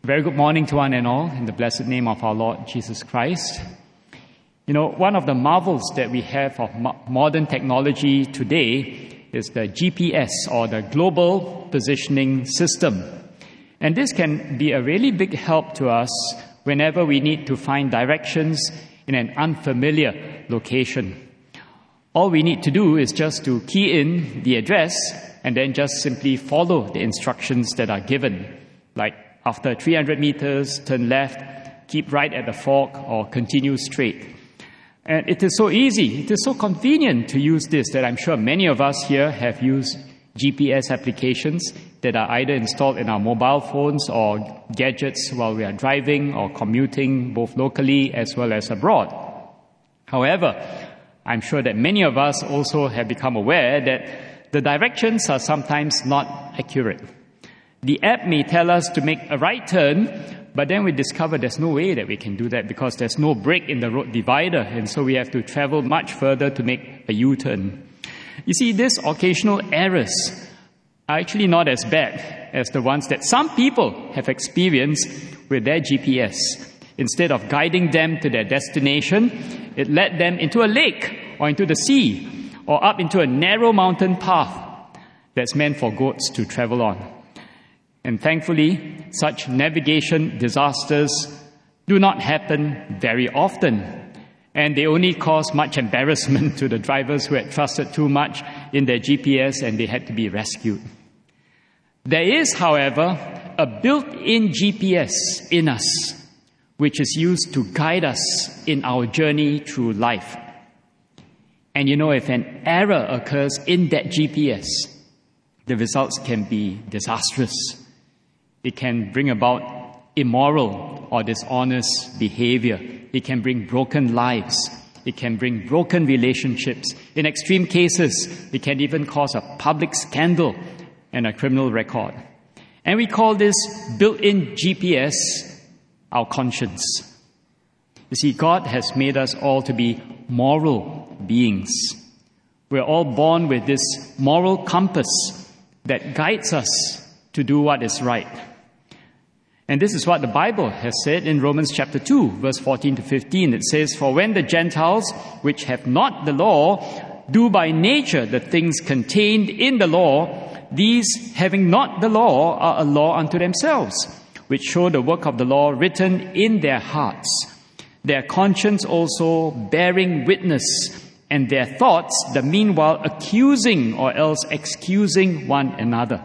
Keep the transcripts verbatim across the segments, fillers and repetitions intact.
Very good morning to one and all in the blessed name of our Lord Jesus Christ. You know, one of the marvels that we have of mo- modern technology today is the G P S, or the Global Positioning System. And this can be a really big help to us whenever we need to find directions in an unfamiliar location. All we need to do is just to key in the address and then just simply follow the instructions that are given, like after three hundred meters, turn left, keep right at the fork, or continue straight. And it is so easy, it is so convenient to use this that I'm sure many of us here have used G P S applications that are either installed in our mobile phones or gadgets while we are driving or commuting, both locally as well as abroad. However, I'm sure that many of us also have become aware that the directions are sometimes not accurate. The app may tell us to make a right turn, but then we discover there's no way that we can do that because there's no break in the road divider, and so we have to travel much further to make a U-turn. You see, these occasional errors are actually not as bad as the ones that some people have experienced with their G P S. Instead of guiding them to their destination, it led them into a lake or into the sea or up into a narrow mountain path that's meant for goats to travel on. And thankfully, such navigation disasters do not happen very often, and they only cause much embarrassment to the drivers who had trusted too much in their G P S and they had to be rescued. There is, however, a built-in G P S in us, which is used to guide us in our journey through life. And you know, if an error occurs in that G P S, the results can be disastrous. It can bring about immoral or dishonest behavior. It can bring broken lives. It can bring broken relationships. In extreme cases, it can even cause a public scandal and a criminal record. And we call this built-in G P S our conscience. You see, God has made us all to be moral beings. We're all born with this moral compass that guides us to do what is right. And this is what the Bible has said in Romans chapter two, verse fourteen to fifteen. It says, "For when the Gentiles, which have not the law, do by nature the things contained in the law, these, having not the law, are a law unto themselves, which show the work of the law written in their hearts, their conscience also bearing witness, and their thoughts the meanwhile accusing or else excusing one another."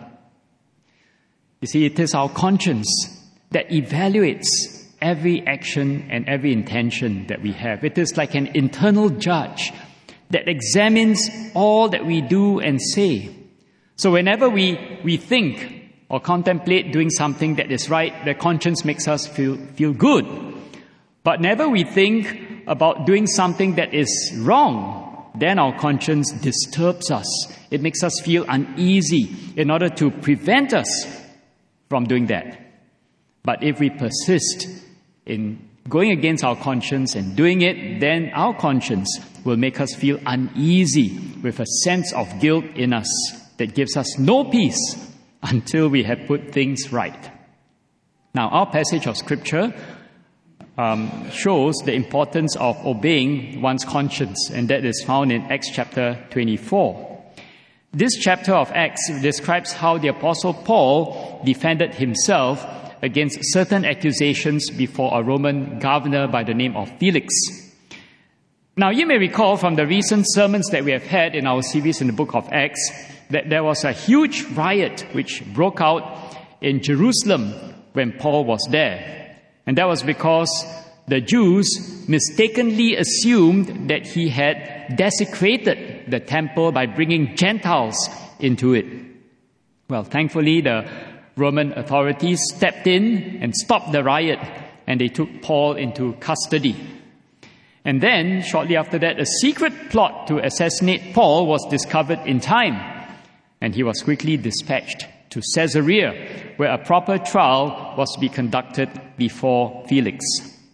You see, it is our conscience that evaluates every action and every intention that we have. It is like an internal judge that examines all that we do and say. So whenever we, we think or contemplate doing something that is right, the conscience makes us feel, feel good. But whenever we think about doing something that is wrong, then our conscience disturbs us. It makes us feel uneasy in order to prevent us from doing that. But if we persist in going against our conscience and doing it, then our conscience will make us feel uneasy with a sense of guilt in us that gives us no peace until we have put things right. Now, our passage of Scripture um, shows the importance of obeying one's conscience, and that is found in Acts chapter twenty-four. This chapter of Acts describes how the Apostle Paul defended himself against certain accusations before a Roman governor by the name of Felix. Now, you may recall from the recent sermons that we have had in our series in the book of Acts that there was a huge riot which broke out in Jerusalem when Paul was there. And that was because the Jews mistakenly assumed that he had desecrated the temple by bringing Gentiles into it. Well, thankfully, the Roman authorities stepped in and stopped the riot, and they took Paul into custody. And then, shortly after that, a secret plot to assassinate Paul was discovered in time, and he was quickly dispatched to Caesarea, where a proper trial was to be conducted before Felix.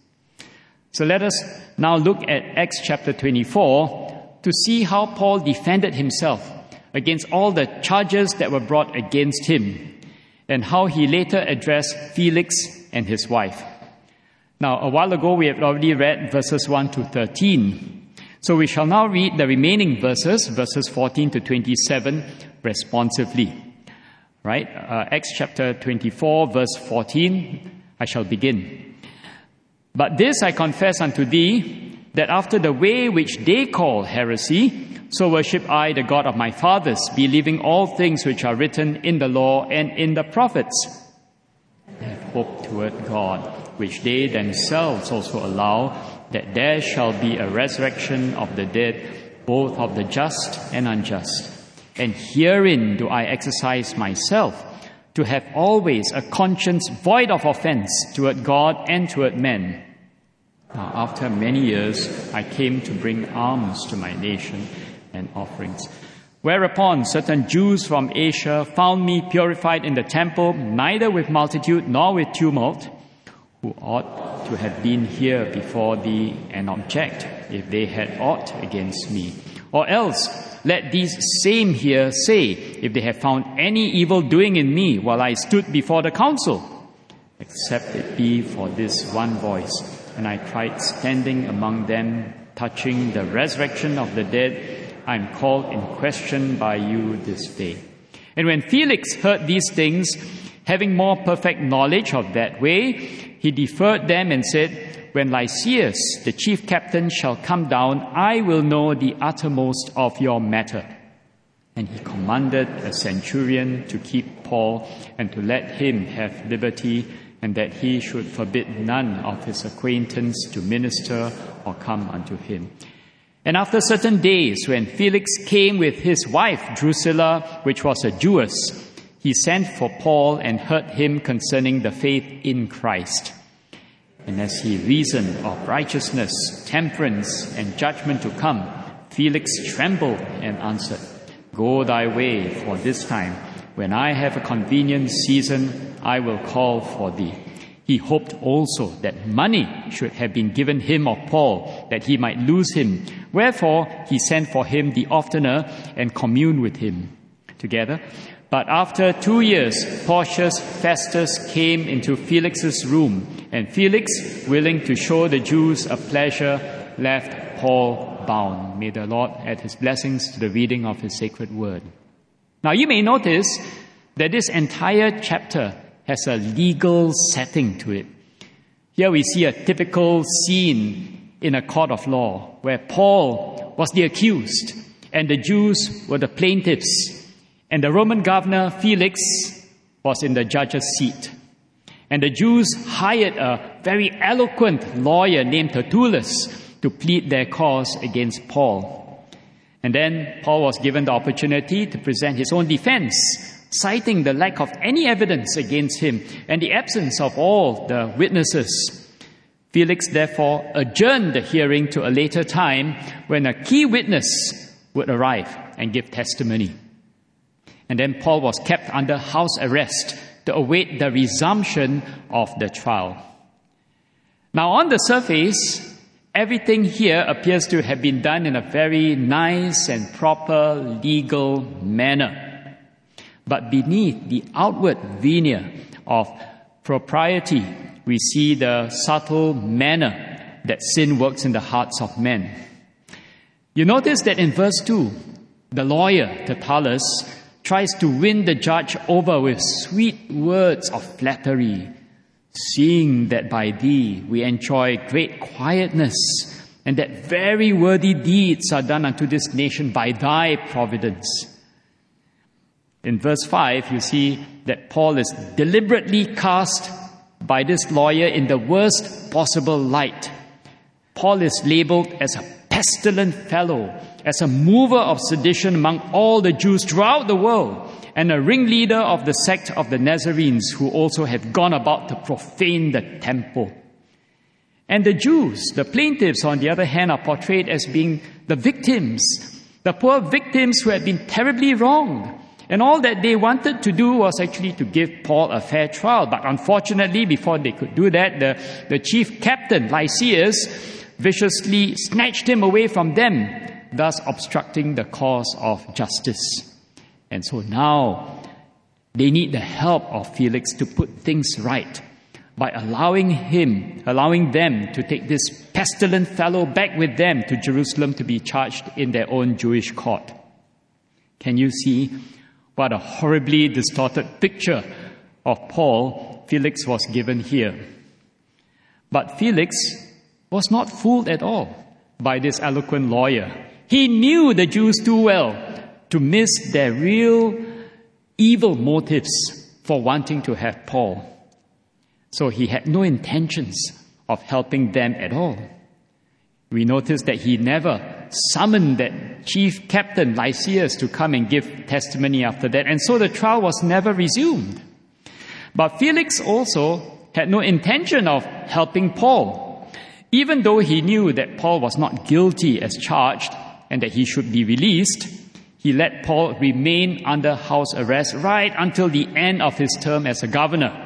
So let us now look at Acts chapter twenty-four to see how Paul defended himself against all the charges that were brought against him, and how he later addressed Felix and his wife. Now, a while ago, we have already read verses one to thirteen. So we shall now read the remaining verses, verses fourteen to twenty-seven, responsively. Right? Uh, Acts chapter twenty-four, verse fourteen, I shall begin. But this I confess unto thee, that after the way which they call heresy, so worship I the God of my fathers, believing all things which are written in the law and in the prophets. I have hope toward God, which they themselves also allow, that there shall be a resurrection of the dead, both of the just and unjust. And herein do I exercise myself, to have always a conscience void of offense toward God and toward men. Now, after many years, I came to bring alms to my nation and offerings. Whereupon certain Jews from Asia found me purified in the temple, neither with multitude nor with tumult, who ought to have been here before thee and object, if they had aught against me. Or else, let these same here say, if they have found any evil doing in me while I stood before the council, except it be for this one voice. And I cried standing among them, touching the resurrection of the dead, I am called in question by you this day. And when Felix heard these things, having more perfect knowledge of that way, he deferred them and said, when Lysias, the chief captain, shall come down, I will know the uttermost of your matter. And he commanded a centurion to keep Paul and to let him have liberty, and that he should forbid none of his acquaintance to minister or come unto him. And after certain days, when Felix came with his wife Drusilla, which was a Jewess, he sent for Paul and heard him concerning the faith in Christ. And as he reasoned of righteousness, temperance, and judgment to come, Felix trembled and answered, Go thy way, for this time, when I have a convenient season, I will call for thee. He hoped also that money should have been given him of Paul, that he might lose him. Wherefore he sent for him the oftener and communed with him together. But after two years, Porcius Festus came into Felix's room, and Felix, willing to show the Jews a pleasure, left Paul bound. May the Lord add his blessings to the reading of his sacred word. Now you may notice that this entire chapter has a legal setting to it. Here we see a typical scene in a court of law where Paul was the accused and the Jews were the plaintiffs, and the Roman governor Felix was in the judge's seat. And the Jews hired a very eloquent lawyer named Tertullus to plead their cause against Paul. And then Paul was given the opportunity to present his own defense, citing the lack of any evidence against him and the absence of all the witnesses. Felix therefore adjourned the hearing to a later time when a key witness would arrive and give testimony. And then Paul was kept under house arrest to await the resumption of the trial. Now, on the surface, everything here appears to have been done in a very nice and proper legal manner. But beneath the outward veneer of propriety, we see the subtle manner that sin works in the hearts of men. You notice that in verse two, the lawyer, Tertullus, tries to win the judge over with sweet words of flattery, seeing that by thee we enjoy great quietness, and that very worthy deeds are done unto this nation by thy providence. In verse five, you see that Paul is deliberately cast by this lawyer in the worst possible light. Paul is labeled as a pestilent fellow, as a mover of sedition among all the Jews throughout the world, and a ringleader of the sect of the Nazarenes, who also had gone about to profane the temple. And the Jews, the plaintiffs, on the other hand, are portrayed as being the victims, the poor victims who had been terribly wronged. And all that they wanted to do was actually to give Paul a fair trial. But unfortunately, before they could do that, the, the chief captain, Lysias, viciously snatched him away from them, thus obstructing the cause of justice. And so now they need the help of Felix to put things right. by allowing him, allowing them to take this pestilent fellow back with them to Jerusalem to be charged in their own Jewish court. Can you see what a horribly distorted picture of Paul Felix was given here? But Felix was not fooled at all by this eloquent lawyer. He knew the Jews too well to miss their real evil motives for wanting to have Paul. So he had no intentions of helping them at all. We notice that he never summoned that chief captain Lysias to come and give testimony after that, and so the trial was never resumed. But Felix also had no intention of helping Paul. Even though he knew that Paul was not guilty as charged and that he should be released, he let Paul remain under house arrest right until the end of his term as a governor.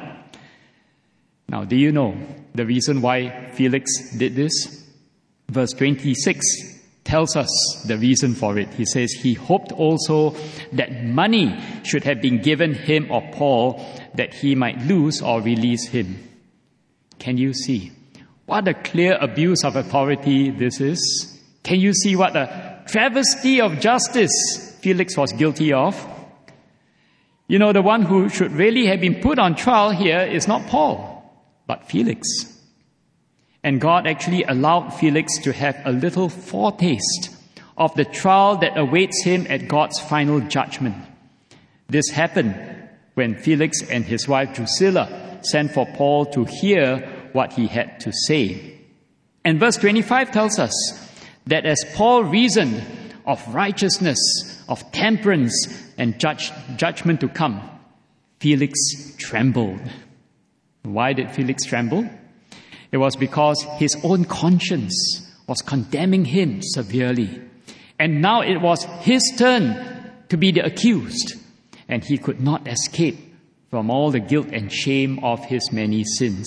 Now, do you know the reason why Felix did this? Verse twenty-six tells us the reason for it. He says, he hoped also that money should have been given him or Paul that he might lose or release him. Can you see what a clear abuse of authority this is? Can you see what a travesty of justice Felix was guilty of? You know, the one who should really have been put on trial here is not Paul, but Felix. And God actually allowed Felix to have a little foretaste of the trial that awaits him at God's final judgment. This happened when Felix and his wife Drusilla sent for Paul to hear what he had to say. And verse twenty-five tells us that as Paul reasoned of righteousness, of temperance, and judge, judgment to come, Felix trembled. Why did Felix tremble? It was because his own conscience was condemning him severely. And now it was his turn to be the accused, and he could not escape from all the guilt and shame of his many sins.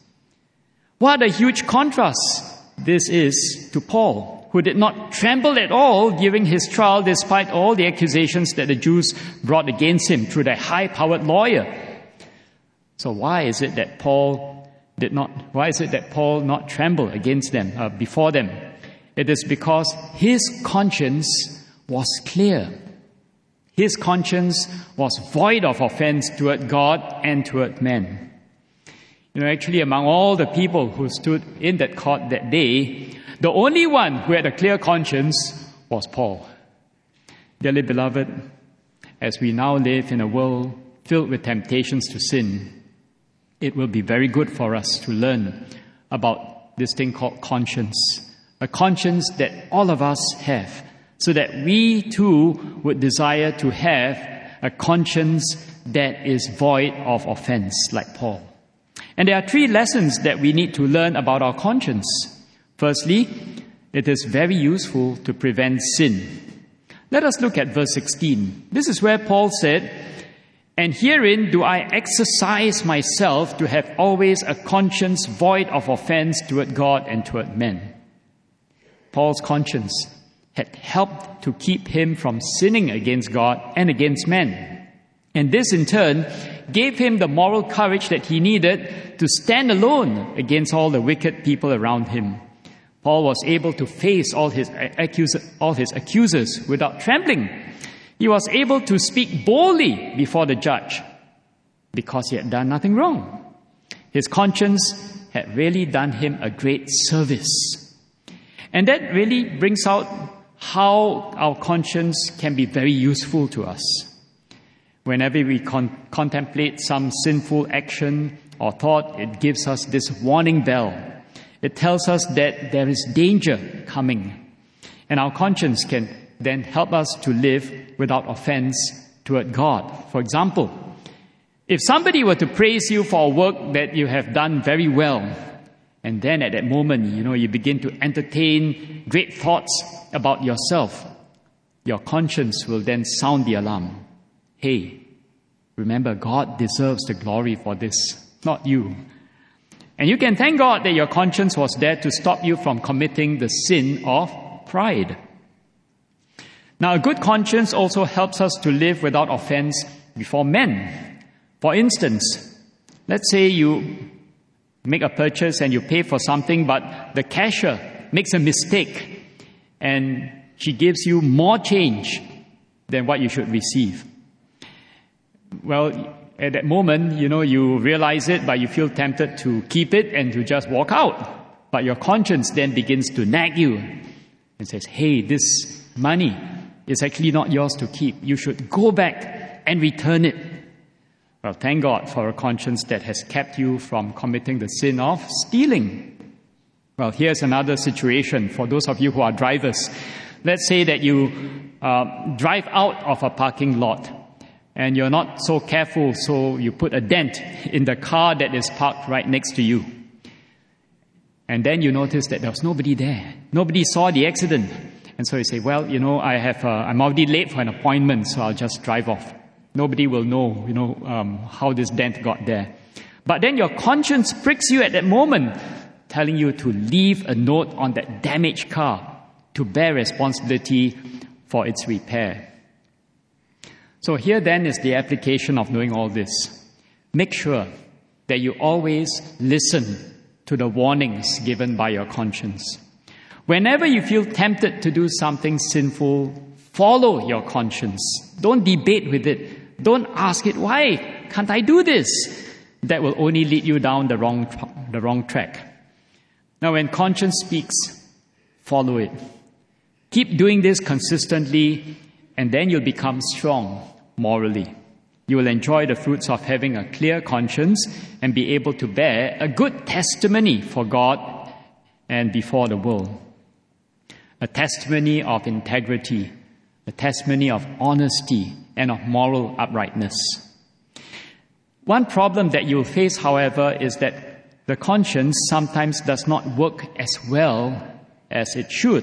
What a huge contrast this is to Paul, who did not tremble at all during his trial despite all the accusations that the Jews brought against him through their high-powered lawyer. So why is it that Paul did not, why is it that Paul not tremble against them, uh, before them? It is because his conscience was clear. His conscience was void of offense toward God and toward men. You know, actually among all the people who stood in that court that day, the only one who had a clear conscience was Paul. Dearly beloved, as we now live in a world filled with temptations to sin, it will be very good for us to learn about this thing called conscience, a conscience that all of us have, so that we too would desire to have a conscience that is void of offense, like Paul. And there are three lessons that we need to learn about our conscience. Firstly, it is very useful to prevent sin. Let us look at verse sixteen. This is where Paul said, "And herein do I exercise myself to have always a conscience void of offense toward God and toward men." Paul's conscience had helped to keep him from sinning against God and against men. And this in turn gave him the moral courage that he needed to stand alone against all the wicked people around him. Paul was able to face all his, accus- all his accusers without trembling. He was able to speak boldly before the judge because he had done nothing wrong. His conscience had really done him a great service. And that really brings out how our conscience can be very useful to us. Whenever we con- contemplate some sinful action or thought, it gives us this warning bell. It tells us that there is danger coming. And our conscience can then help us to live without offense toward God. For example, if somebody were to praise you for a work that you have done very well, and then at that moment, you know, you begin to entertain great thoughts about yourself, your conscience will then sound the alarm. Hey, remember, God deserves the glory for this, not you. And you can thank God that your conscience was there to stop you from committing the sin of pride. Now, a good conscience also helps us to live without offense before men. For instance, let's say you You make a purchase and you pay for something, but the cashier makes a mistake and she gives you more change than what you should receive. Well, at that moment, you know, you realize it, but you feel tempted to keep it and to just walk out. But your conscience then begins to nag you and says, hey, this money is actually not yours to keep. You should go back and return it. Well, thank God for a conscience that has kept you from committing the sin of stealing. Well, here's another situation for those of you who are drivers. Let's say that you uh, drive out of a parking lot and you're not so careful, so you put a dent in the car that is parked right next to you. And then you notice that there was nobody there. Nobody saw the accident. And so you say, well, you know, I have, uh, I'm already late for an appointment, so I'll just drive off. Nobody will know, you know, um, how this dent got there. But then your conscience pricks you at that moment, telling you to leave a note on that damaged car to bear responsibility for its repair. So here then is the application of knowing all this. Make sure that you always listen to the warnings given by your conscience. Whenever you feel tempted to do something sinful, follow your conscience. Don't debate with it. Don't ask it, why can't I do this? That will only lead you down the wrong, the wrong track. Now, when conscience speaks, follow it. Keep doing this consistently, and then you'll become strong morally. You will enjoy the fruits of having a clear conscience and be able to bear a good testimony for God and before the world. A testimony of integrity, a testimony of honesty and of moral uprightness. One problem that you'll face, however, is that the conscience sometimes does not work as well as it should.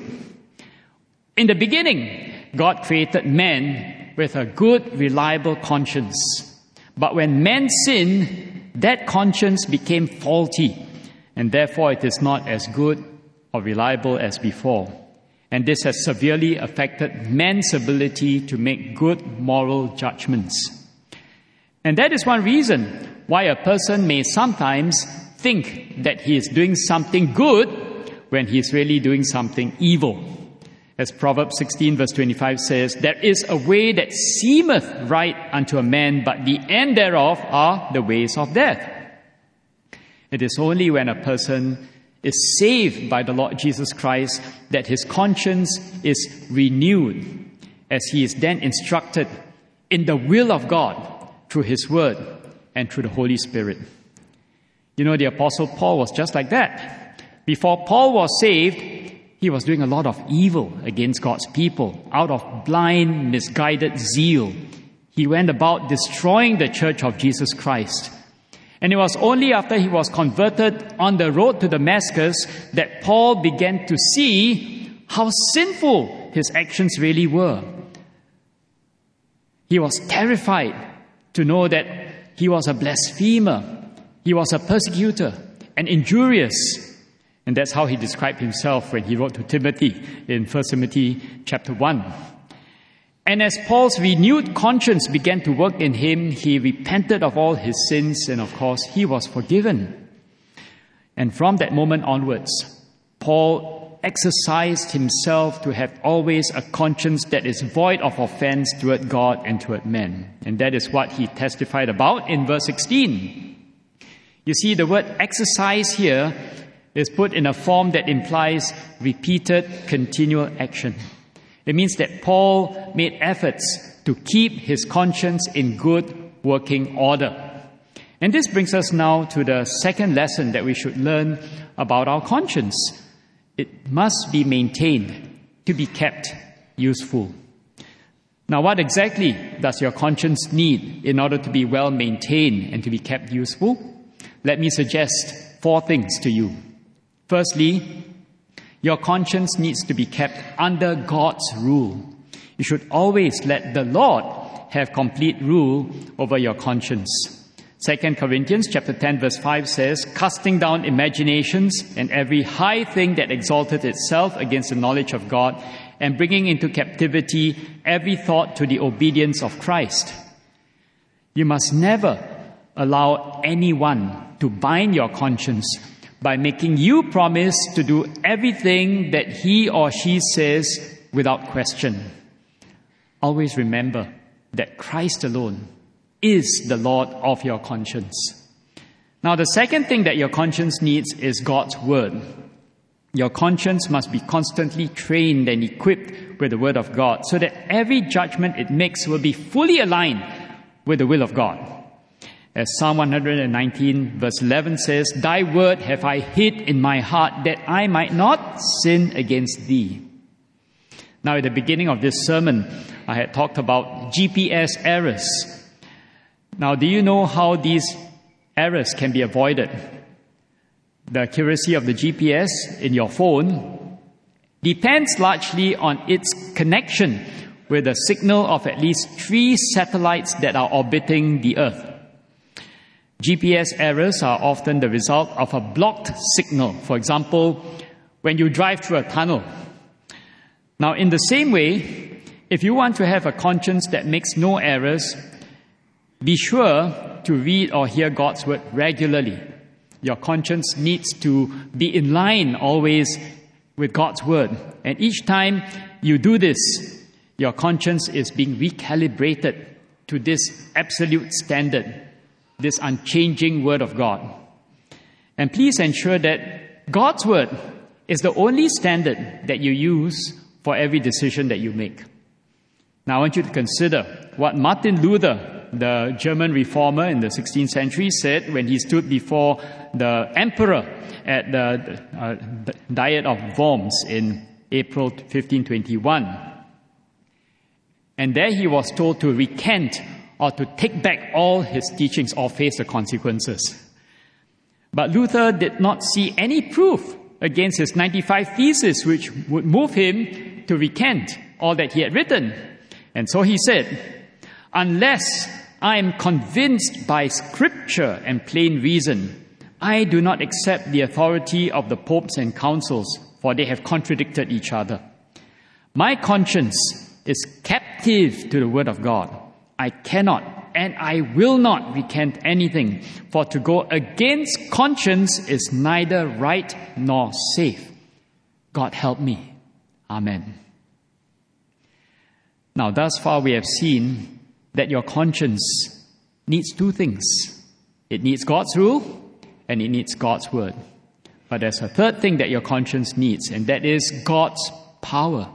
In the beginning, God created man with a good, reliable conscience. But when man sinned, that conscience became faulty, and therefore it is not as good or reliable as before. And this has severely affected man's ability to make good moral judgments. And that is one reason why a person may sometimes think that he is doing something good when he is really doing something evil. As Proverbs sixteen verse twenty-five says, there is a way that seemeth right unto a man, but the end thereof are the ways of death. It is only when a person is saved by the Lord Jesus Christ that his conscience is renewed, as he is then instructed in the will of God through his word and through the Holy Spirit. You know, the Apostle Paul was just like that. Before Paul was saved, he was doing a lot of evil against God's people. Out of blind, misguided zeal, he went about destroying the church of Jesus Christ. And it was only after he was converted on the road to Damascus that Paul began to see how sinful his actions really were. He was terrified to know that he was a blasphemer, he was a persecutor, and injurious. And that's how he described himself when he wrote to Timothy in First Timothy chapter one. And as Paul's renewed conscience began to work in him, he repented of all his sins, and of course, he was forgiven. And from that moment onwards, Paul exercised himself to have always a conscience that is void of offense toward God and toward men. And that is what he testified about in verse sixteen. You see, the word exercise here is put in a form that implies repeated, continual action. It means that Paul made efforts to keep his conscience in good working order. And this brings us now to the second lesson that we should learn about our conscience. It must be maintained to be kept useful. Now, what exactly does your conscience need in order to be well maintained and to be kept useful? Let me suggest four things to you. Firstly, your conscience needs to be kept under God's rule. You should always let the Lord have complete rule over your conscience. Second Corinthians chapter ten verse five says, casting down imaginations and every high thing that exalteth itself against the knowledge of God, and bringing into captivity every thought to the obedience of Christ. You must never allow anyone to bind your conscience by making you promise to do everything that he or she says without question. Always remember that Christ alone is the Lord of your conscience. Now, the second thing that your conscience needs is God's Word. Your conscience must be constantly trained and equipped with the Word of God so that every judgment it makes will be fully aligned with the will of God. As Psalm one nineteen verse eleven says, "Thy word have I hid in my heart that I might not sin against thee." Now, at the beginning of this sermon, I had talked about G P S errors. Now, do you know how these errors can be avoided? The accuracy of the G P S in your phone depends largely on its connection with a signal of at least three satellites that are orbiting the Earth. G P S errors are often the result of a blocked signal. For example, when you drive through a tunnel. Now, in the same way, if you want to have a conscience that makes no errors, be sure to read or hear God's Word regularly. Your conscience needs to be in line always with God's Word. And each time you do this, your conscience is being recalibrated to this absolute standard, this unchanging Word of God. And please ensure that God's Word is the only standard that you use for every decision that you make. Now, I want you to consider what Martin Luther, the German reformer in the sixteenth century, said when he stood before the emperor at the uh, Diet of Worms in April fifteen twenty-one. And there he was told to recant or to take back all his teachings or face the consequences. But Luther did not see any proof against his ninety-five theses which would move him to recant all that he had written. And so he said, "Unless I am convinced by Scripture and plain reason, I do not accept the authority of the popes and councils, for they have contradicted each other. My conscience is captive to the Word of God. I cannot and I will not recant anything, for to go against conscience is neither right nor safe. God help me. Amen." Now, thus far we have seen that your conscience needs two things. It needs God's rule and it needs God's Word. But there's a third thing that your conscience needs, and that is God's power.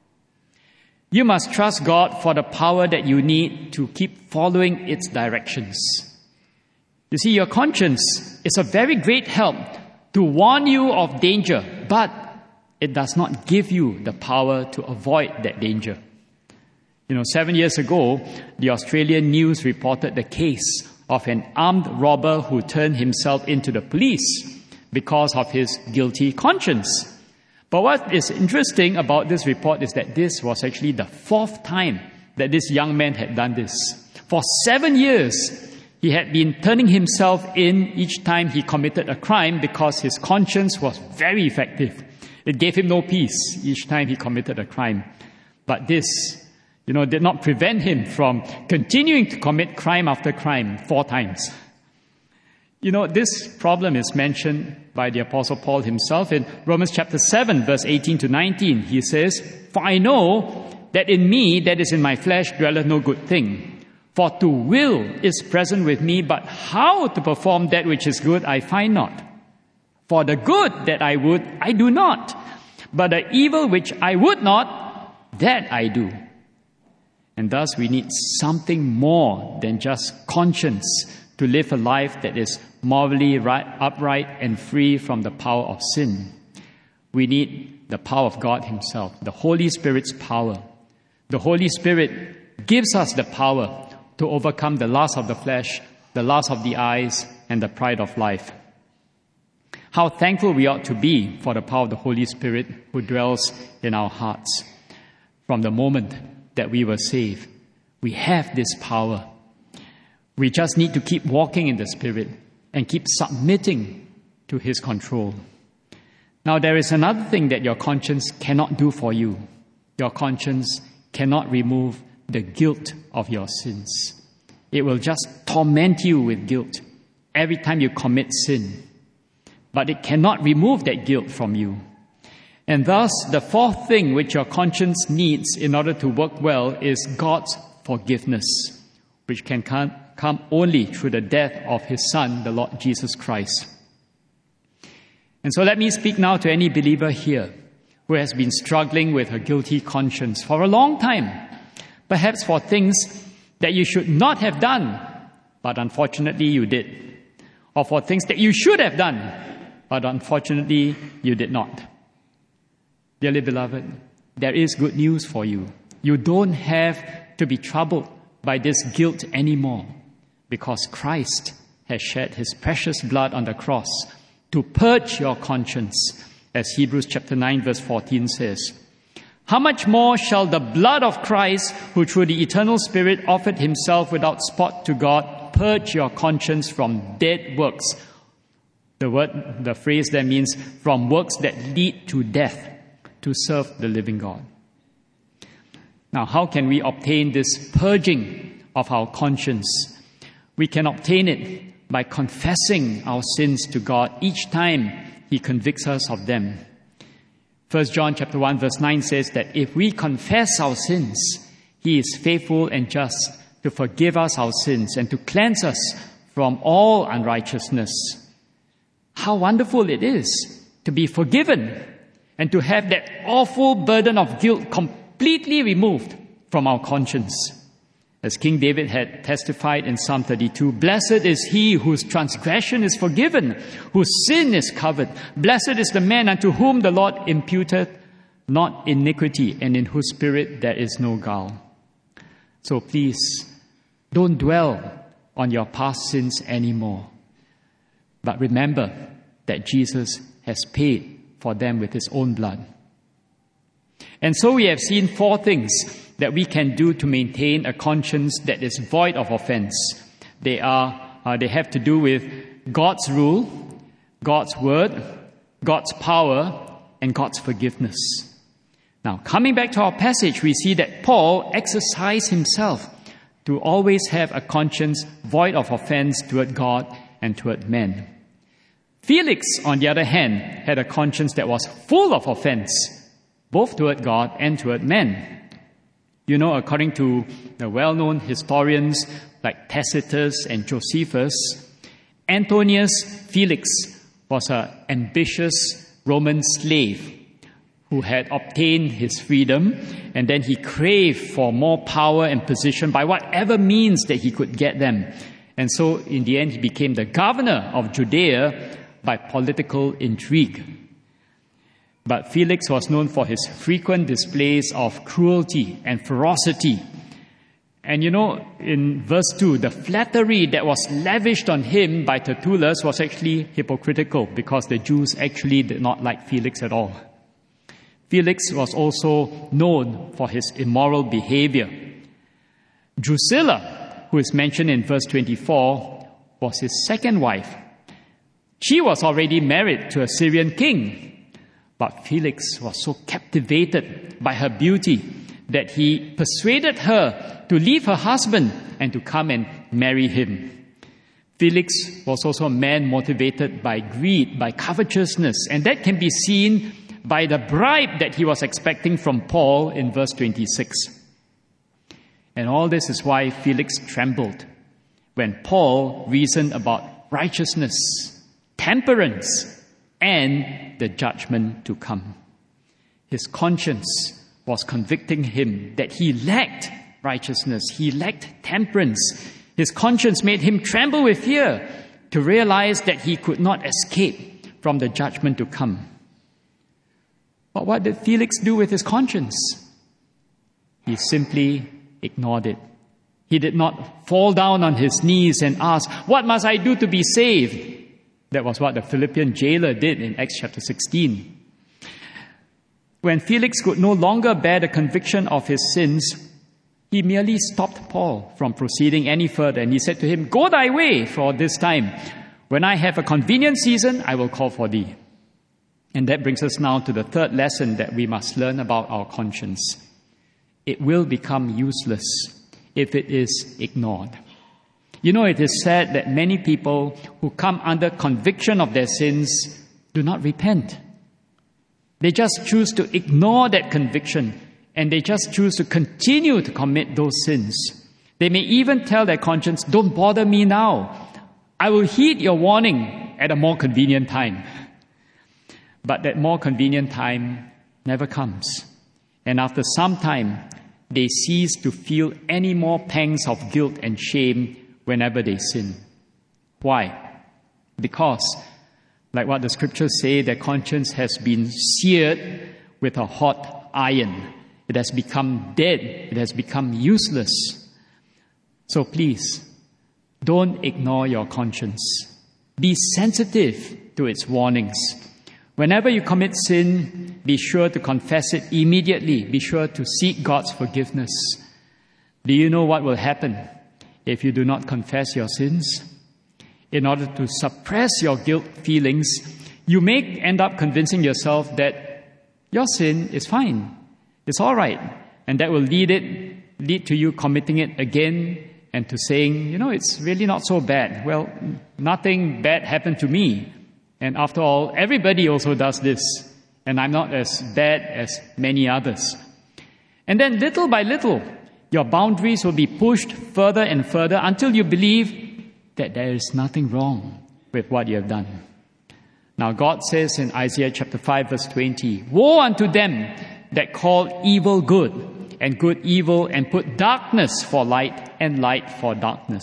You must trust God for the power that you need to keep following its directions. You see, your conscience is a very great help to warn you of danger, but it does not give you the power to avoid that danger. You know, seven years ago, the Australian news reported the case of an armed robber who turned himself into the police because of his guilty conscience. But what is interesting about this report is that this was actually the fourth time that this young man had done this. For seven years, he had been turning himself in each time he committed a crime because his conscience was very effective. It gave him no peace each time he committed a crime. But this, you know, did not prevent him from continuing to commit crime after crime four times. You know, this problem is mentioned by the Apostle Paul himself in Romans chapter seven, verse eighteen to nineteen. He says, "For I know that in me, that is in my flesh, dwelleth no good thing. For to will is present with me, but how to perform that which is good I find not. For the good that I would, I do not. But the evil which I would not, that I do." And thus we need something more than just conscience to live a life that is morally right, upright and free from the power of sin. We need the power of God Himself, the Holy Spirit's power. The Holy Spirit gives us the power to overcome the lust of the flesh, the lust of the eyes, and the pride of life. How thankful we ought to be for the power of the Holy Spirit who dwells in our hearts. From the moment that we were saved, we have this power. We just need to keep walking in the Spirit and keep submitting to His control. Now, there is another thing that your conscience cannot do for you. Your conscience cannot remove the guilt of your sins. it will just torment you with guilt every time you commit sin. But it cannot remove that guilt from you. And thus, the fourth thing which your conscience needs in order to work well is God's forgiveness, which can come only through the death of His Son, the Lord Jesus Christ. And so let me speak now to any believer here who has been struggling with a guilty conscience for a long time, perhaps for things that you should not have done, but unfortunately you did, or for things that you should have done, but unfortunately you did not. Dearly beloved, there is good news for you. You don't have to be troubled by this guilt anymore, because Christ has shed His precious blood on the cross to purge your conscience, as Hebrews chapter nine verse fourteen says. How much more shall the blood of Christ, who through the eternal Spirit offered Himself without spot to God, purge your conscience from dead works? The word, the phrase there means from works that lead to death, to serve the living God. Now, how can we obtain this purging of our conscience? We can obtain it by confessing our sins to God each time He convicts us of them. First John chapter one verse nine says that if we confess our sins, He is faithful and just to forgive us our sins and to cleanse us from all unrighteousness. How wonderful it is to be forgiven and to have that awful burden of guilt completely removed from our conscience. As King David had testified in Psalm thirty-two, "Blessed is he whose transgression is forgiven, whose sin is covered. Blessed is the man unto whom the Lord imputeth not iniquity, and in whose spirit there is no guile." So please, don't dwell on your past sins anymore. But remember that Jesus has paid for them with His own blood. And so we have seen four things that we can do to maintain a conscience that is void of offense. They are, uh, they have to do with God's rule, God's word, God's power, and God's forgiveness. Now, coming back to our passage, we see that Paul exercised himself to always have a conscience void of offense toward God and toward men. Felix, on the other hand, had a conscience that was full of offense, both toward God and toward men. You know, according to the well-known historians like Tacitus and Josephus, Antonius Felix was an ambitious Roman slave who had obtained his freedom, and then he craved for more power and position by whatever means that he could get them. And so, in the end, he became the governor of Judea by political intrigue. But Felix was known for his frequent displays of cruelty and ferocity. And you know, in verse two, the flattery that was lavished on him by Tertullus was actually hypocritical, because the Jews actually did not like Felix at all. Felix was also known for his immoral behavior. Drusilla, who is mentioned in verse twenty-four, was his second wife. She was already married to a Syrian king. But Felix was so captivated by her beauty that he persuaded her to leave her husband and to come and marry him. Felix was also a man motivated by greed, by covetousness, and that can be seen by the bribe that he was expecting from Paul in verse twenty-six. And all this is why Felix trembled when Paul reasoned about righteousness, temperance, and the judgment to come. His conscience was convicting him that he lacked righteousness, he lacked temperance. His conscience made him tremble with fear to realize that he could not escape from the judgment to come. But what did Felix do with his conscience? He simply ignored it. He did not fall down on his knees and ask, "What must I do to be saved?" That was what the Philippian jailer did in Acts chapter sixteen. When Felix could no longer bear the conviction of his sins, he merely stopped Paul from proceeding any further, and he said to him, "Go thy way for this time. When I have a convenient season, I will call for thee." And that brings us now to the third lesson that we must learn about our conscience. It will become useless if it is ignored. You know, it is sad that many people who come under conviction of their sins do not repent. They just choose to ignore that conviction, and they just choose to continue to commit those sins. They may even tell their conscience, "Don't bother me now. I will heed your warning at a more convenient time." But that more convenient time never comes. And after some time, they cease to feel any more pangs of guilt and shame whenever they sin. Why? Because, like what the scriptures say, their conscience has been seared with a hot iron. It has become dead. It has become useless. So please, don't ignore your conscience. Be sensitive to its warnings. Whenever you commit sin, be sure to confess it immediately. Be sure to seek God's forgiveness. Do you know what will happen if you do not confess your sins? In order to suppress your guilt feelings, you may end up convincing yourself that your sin is fine. It's all right. And that will lead it, lead to you committing it again and to saying, you know, it's really not so bad. Well, nothing bad happened to me. And after all, everybody also does this. And I'm not as bad as many others. And then little by little, your boundaries will be pushed further and further until you believe that there is nothing wrong with what you have done. Now God says in Isaiah chapter five verse twenty, "Woe unto them that call evil good, and good evil, and put darkness for light, and light for darkness."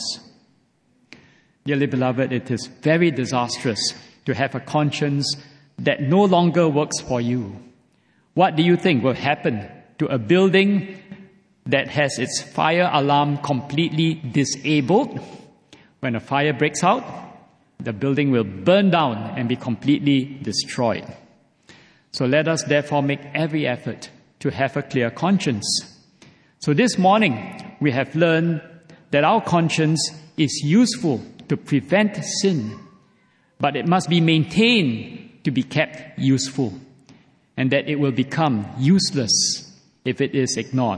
Dearly beloved, it is very disastrous to have a conscience that no longer works for you. What do you think will happen to a building that has its fire alarm completely disabled? When a fire breaks out, the building will burn down and be completely destroyed. So let us therefore make every effort to have a clear conscience. So this morning, we have learned that our conscience is useful to prevent sin, but it must be maintained to be kept useful, and that it will become useless if it is ignored.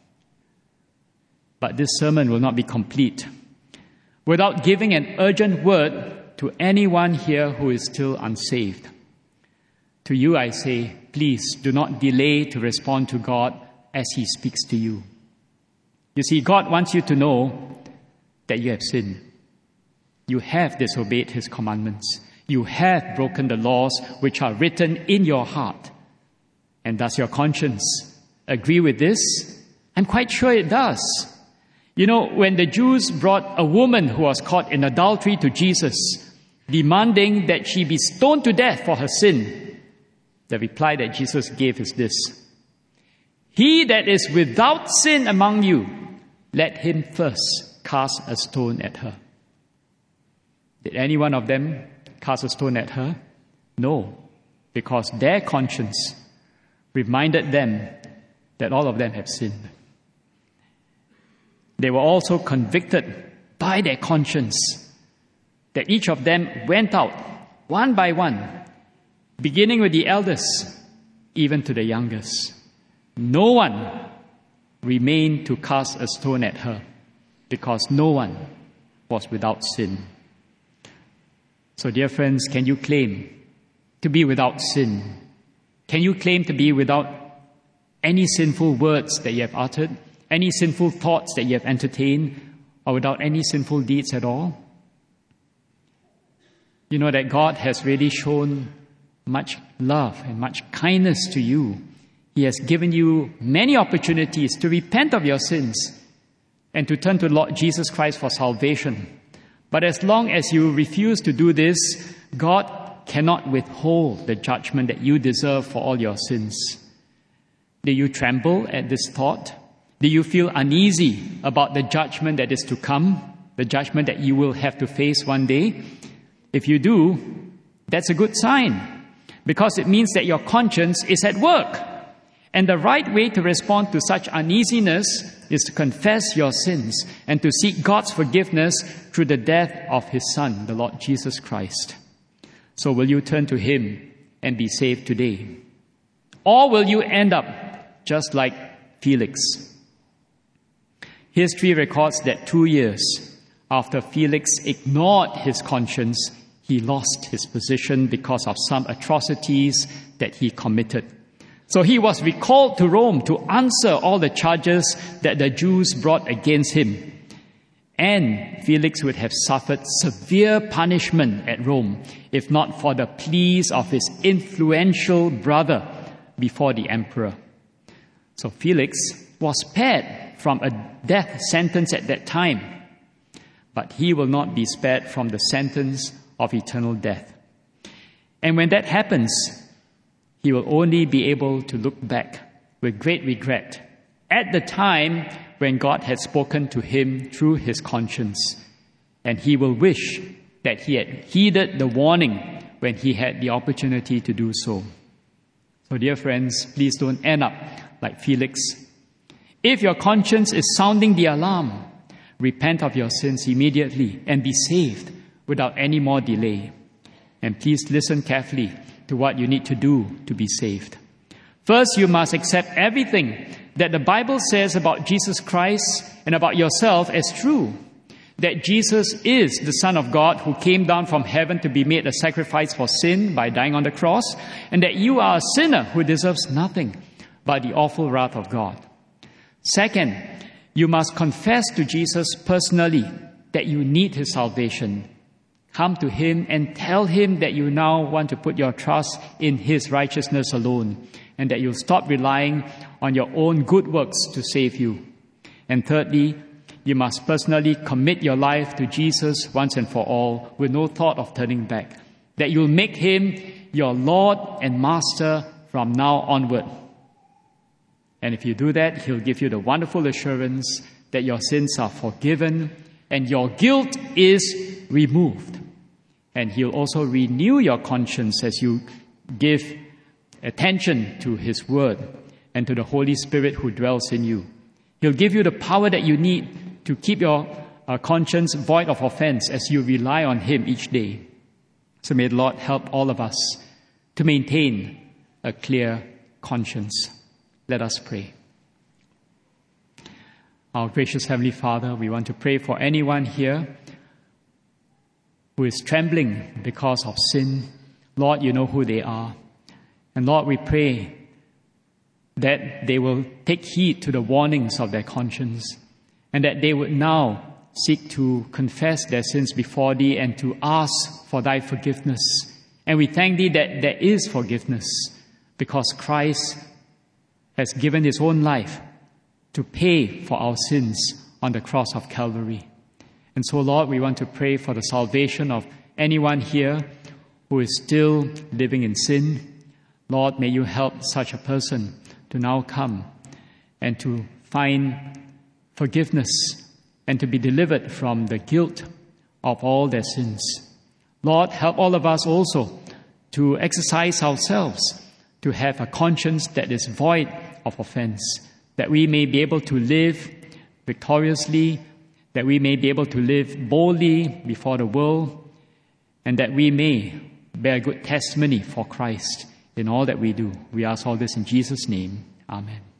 But this sermon will not be complete without giving an urgent word to anyone here who is still unsaved. To you I say, please do not delay to respond to God as He speaks to you. You see, God wants you to know that you have sinned. You have disobeyed His commandments. You have broken the laws which are written in your heart. And does your conscience agree with this? I'm quite sure it does. You know, when the Jews brought a woman who was caught in adultery to Jesus, demanding that she be stoned to death for her sin, the reply that Jesus gave is this: "He that is without sin among you, let him first cast a stone at her." Did any one of them cast a stone at her? No, because their conscience reminded them that all of them have sinned. They were also convicted by their conscience that each of them went out one by one, beginning with the eldest, even to the youngest. No one remained to cast a stone at her, because no one was without sin. So, dear friends, can you claim to be without sin? Can you claim to be without any sinful words that you have uttered, any sinful thoughts that you have entertained, or without any sinful deeds at all? You know that God has really shown much love and much kindness to you. He has given you many opportunities to repent of your sins and to turn to Lord Jesus Christ for salvation. But as long as you refuse to do this, God cannot withhold the judgment that you deserve for all your sins. Do you tremble at this thought? Do you feel uneasy about the judgment that is to come, the judgment that you will have to face one day? If you do, that's a good sign, because it means that your conscience is at work. And the right way to respond to such uneasiness is to confess your sins and to seek God's forgiveness through the death of His Son, the Lord Jesus Christ. So will you turn to Him and be saved today? Or will you end up just like Felix? History records that two years After Felix ignored his conscience, he lost his position because of some atrocities that he committed. So he was recalled to Rome to answer all the charges that the Jews brought against him. And Felix would have suffered severe punishment at Rome, if not for the pleas of his influential brother before the emperor. So Felix was spared from a death sentence at that time, but he will not be spared from the sentence of eternal death. And when that happens, he will only be able to look back with great regret at the time when God had spoken to him through his conscience, and he will wish that he had heeded the warning when he had the opportunity to do so. So, dear friends, please don't end up like Felix. If your conscience is sounding the alarm, repent of your sins immediately and be saved without any more delay. And please listen carefully to what you need to do to be saved. First, you must accept everything that the Bible says about Jesus Christ and about yourself as true. That Jesus is the Son of God who came down from heaven to be made a sacrifice for sin by dying on the cross, and that you are a sinner who deserves nothing but the awful wrath of God. Second, you must confess to Jesus personally that you need his salvation. Come to him and tell him that you now want to put your trust in his righteousness alone, and that you'll stop relying on your own good works to save you. And thirdly, you must personally commit your life to Jesus once and for all with no thought of turning back, that you'll make him your Lord and Master from now onward. And if you do that, he'll give you the wonderful assurance that your sins are forgiven and your guilt is removed. And he'll also renew your conscience as you give attention to his word and to the Holy Spirit who dwells in you. He'll give you the power that you need to keep your uh, conscience void of offense as you rely on him each day. So may the Lord help all of us to maintain a clear conscience. Let us pray. Our gracious Heavenly Father, we want to pray for anyone here who is trembling because of sin. Lord, you know who they are. And Lord, we pray that they will take heed to the warnings of their conscience, and that they would now seek to confess their sins before thee and to ask for thy forgiveness. And we thank thee that there is forgiveness, because Christ has given his own life to pay for our sins on the cross of Calvary. And so, Lord, we want to pray for the salvation of anyone here who is still living in sin. Lord, may you help such a person to now come and to find forgiveness and to be delivered from the guilt of all their sins. Lord, help all of us also to exercise ourselves to have a conscience that is void of offense, that we may be able to live victoriously, that we may be able to live boldly before the world, and that we may bear good testimony for Christ in all that we do. We ask all this in Jesus' name. Amen.